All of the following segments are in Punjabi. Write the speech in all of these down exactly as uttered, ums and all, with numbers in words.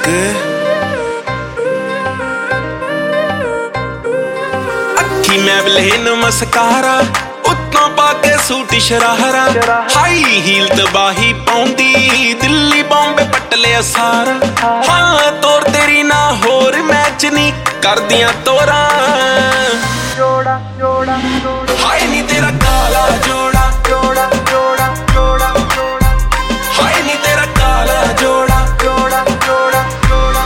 ਵਿਰਕ ਅੱਖੀ ਮੈਬਲੇਨ ਮਸਕਾਰਾ ਉਤੋਂ ਪਾ ਕੇ ਸੂਟ ਸ਼ਰਾਰਾ ਹਾਈ ਹੀਲ ਤਬਾਹੀ ਪਾਉਂਦੀ ਦਿੱਲੀ ਬੰਬੇ ਪੱਟ ਲਿਆ ਸਾਰਾ ਹਾਂ ਤੋਰ ਤੇਰੀ ਨਾ ਹੋਰ ਮੈਚ ਨਹੀਂ ਕਰਦੀਆਂ ਤੋਰਾਂ ਜੋੜਾ ਜੋੜਾ ਹਾਈ ਨੀ ਤੇਰਾ ਕਾਲਾ ਜੋੜਾ ਜੋੜਾ ਜੋੜਾ ਜੋੜਾ ਹਾਈ ਨੀ ਤੇਰਾ ਕਾਲਾ ਜੋੜਾ ਜੋੜਾ ਜੋੜਾ ਜੋੜਾ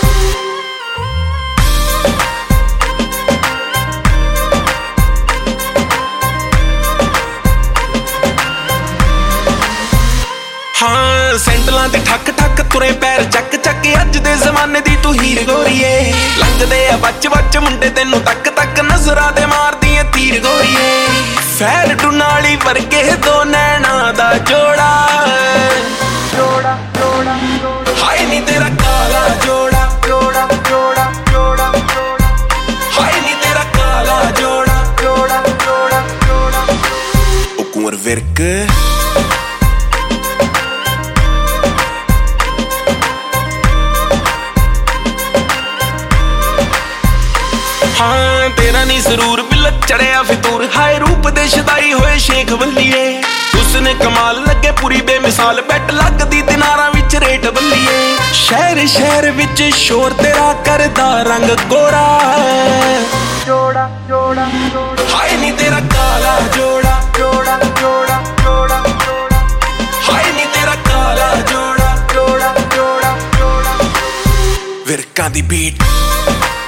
ਹਾਂ ਸੈਂਡਲਾਂ ਤੇ ਠੱਕ ਠੱਕ ਤੁਰੇ ਪੈਰ ਚੱਕ ਚੱਕ ਅੱਜ ਦੇ ਜ਼ਮਾਨੇ ਦੀ ਤੂੰ ਹੀਰ ਗੋਰੀਏ ਲੰਘਦੇ ਆ ਬੱਚ ਬੱਚ ਮੁੰਡੇ ਤੈਨੂੰ ਤੱਕ ਤੱਕ ਨਜ਼ਰਾਂ ਦੇ ਮਾਰਦੀ ਏ ਤੀਰ ਗੋਰੀਏ ਫੈਰ ਟੁਨਾਲੀ ਵਰਗੇ ਦੋ ਨੈਣਾ ਦਾ ਜੋੜਾ ਜੋੜਾ ਜੋੜਾ ਹਾਈ ਨੀ ਤੇਰਾ ਕਾਲਾ ਜੋੜਾ ਜੋੜਾ ਜੋੜਾ ਜੋੜਾ ਹਾਈ ਨੀ ਤੇਰਾ ਕਾਲਾ ਜੋੜਾ ਜੋੜਾ ਜੋੜਾ ਜੋੜਾ ਉਹ ਕੁੰਵਰ ਵਿਰਕ ਹਾਂ ਤੇਰਾ ਨੀ ਜ਼ਰੂਰ ਬਿਲ ਚੜਿਆ ਫਿਤੂਰ ਹਾਏ ਰੂਪ ਦੇ ਸ਼ਦਾਈ ਹੋਏ ਸ਼ੇਖ ਬੱਲੀਏ ਉਸਨੇ ਕਮਾਲ ਲੱਗੇ ਪੂਰੀ ਬੇਮਿਸਾਲ ਬੈਟ ਲੱਗਦੀ ਦਿਨਾਰਾਂ ਵਿੱਚ ਰੇਟ ਬੱਲੀਏ ਸ਼ਹਿਰ ਸ਼ਹਿਰ ਵਿੱਚ ਸ਼ੋਰ ਤੇਰਾ ਕਰਦਾ ਰੰਗ ਗੋਰਾ ਜੋੜਾ ਜੋੜਾ ਹਾਏ ਨੀ ਤੇਰਾ ਕਾਲਾ ਜੋੜਾ ਜੋੜਾ ਜੋੜਾ ਜੋੜਾ ਹਾਏ ਨੀ ਤੇਰਾ ਕਾਲਾ ਜੋੜਾ ਜੋੜਾ ਜੋੜਾ ਜੋੜਾ ਵਿਰਕਾਂ ਦੀ ਬੀਟ